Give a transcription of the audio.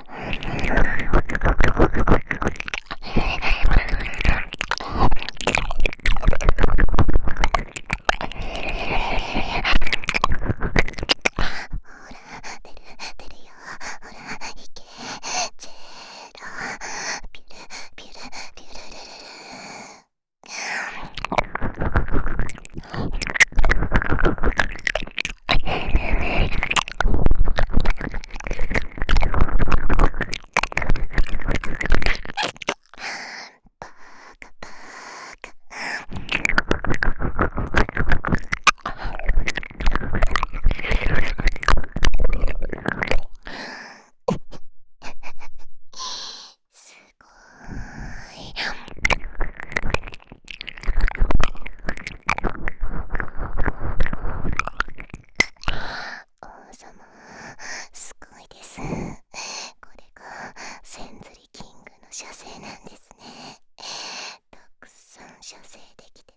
すごいです。これが千釣りキングの射精なんですね。たくさん射精できて